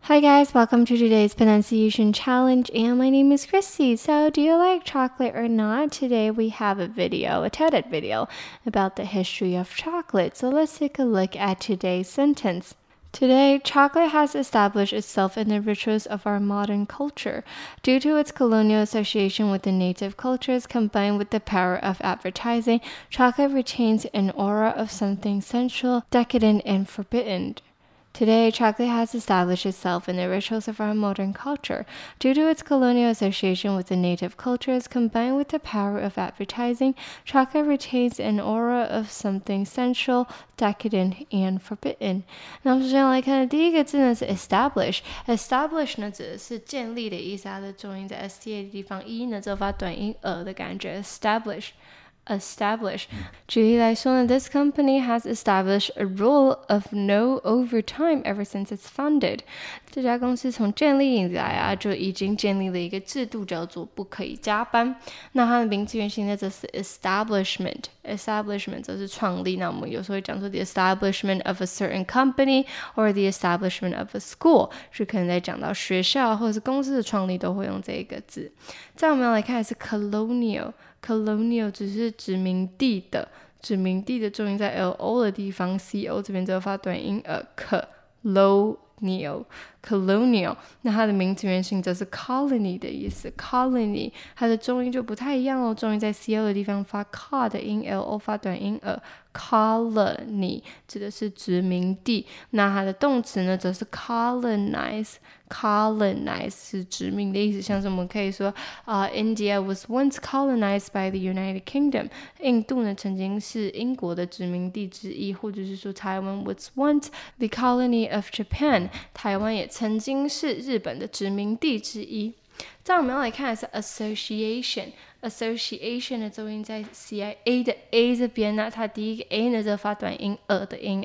Hi guys, welcome to today's pronunciation challenge, and my name is Christy. So, do you like chocolate or not? Today we have a TED video about the history of chocolate. So let's take a look at today's sentence. Today, chocolate has established itself in the rituals of our modern culture. Due to its colonial association with the native cultures combined with the power of advertising, chocolate retains an aura of something sensual, decadent, and forbidden. Today, chocolate has established itself in the rituals of our modern culture. Due to its colonial association with the native cultures combined with the power of advertising, chocolate retains an aura of something sensual, decadent, and forbidden. 那我们首先来看第一个字呢是 establish 呢指的是建立的意思，它的重音在 sta 的地方，一呢则发短音的感觉 establish. 举例来说呢 this company has established a rule of no overtime ever since it's founded. 这家公司从建立以来就已经建立了一个制度，叫做不可以加班。那它的名词原形呢则是 establishment 则是创立。那我们有时候会讲说 the establishment of a certain company or the establishment of a school， 是可能在讲到学校或者是公司的创立都会用这个字。再我们要来看的是 colonial 只是殖民地的重音在 lo 的地方 co 这边则发短音colonial， 那它的名词原形则是 colony 的意思 colony 它的重音就不太一样重音在 co 的地方发 ca 的音 lo 发短音colony 指的是殖民地，那它的动词呢则是 colonize 是殖民的意思，像是我们可以说India was once colonized by the United Kingdom， 印度呢曾经是英国的殖民地之一，或者是说台湾 was once the colony of Japan， 台湾也曾经是日本的殖民地之一。再我们要来看的是 association 的重音在 CIA 的 A 这边呢，它第一个 A 呢则发短音的音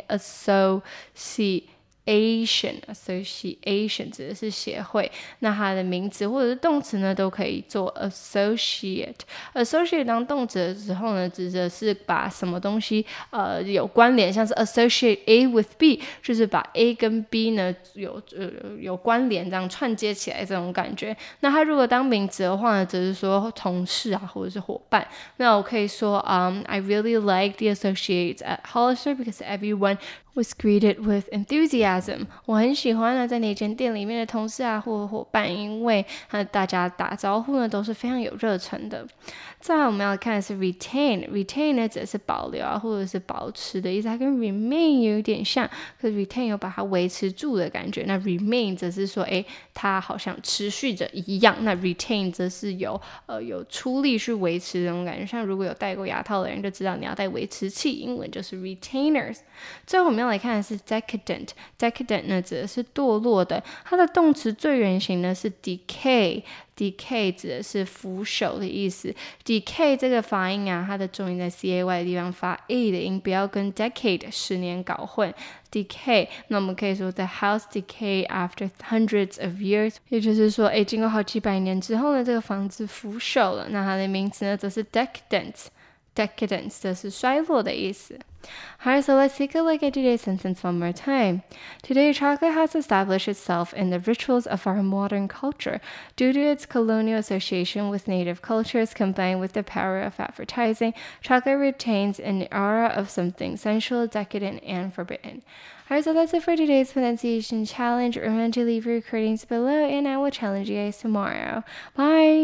association 指的是协会，那它的名词或者是动词呢都可以做 associate 当动词的时候呢指的是把什么东西有关联，像是 associate A with B 就是把 A 跟 B 呢有关联，这样串接起来这种感觉。那它如果当名词的话呢则是说同事或者是伙伴。那我可以说I really like the associates at Hollister because everyone was greeted with enthusiasm. 我很喜欢呢在那间店里面的同事或伙伴，因为大家打招呼呢都是非常有热忱的。再来我们要看的是 retain 呢指的是保留或者是保持的意思，它跟 remain 有点像，可是 retain 有把它维持住的感觉，那 remain 则是说它好像持续着一样，那 retain 则是有出力去维持这种感觉，像如果有戴过牙套的人就知道你要戴维持器，英文就是 retainers。最后我们要来看的是 decadent 呢指的是堕落的，它的动词最原形呢是 decay 指的是腐朽的意思。 decay 这个发音它的重音在 cay 的地方发 a 的音，不要跟 decade 10年搞混。 decay 那我们可以说 the house decay after hundreds of years， 也就是说经过好几百年之后呢这个房子腐朽了。那它的名词呢则是 decadence 则是衰落的意思。Alright, so let's take a look at today's sentence one more time. Today, chocolate has established itself in the rituals of our modern culture. Due to its colonial association with native cultures combined with the power of advertising, chocolate retains an aura of something sensual, decadent, and forbidden. Alright, so that's it for today's pronunciation challenge. Remember to leave your recordings below, and I will challenge you guys tomorrow. Bye!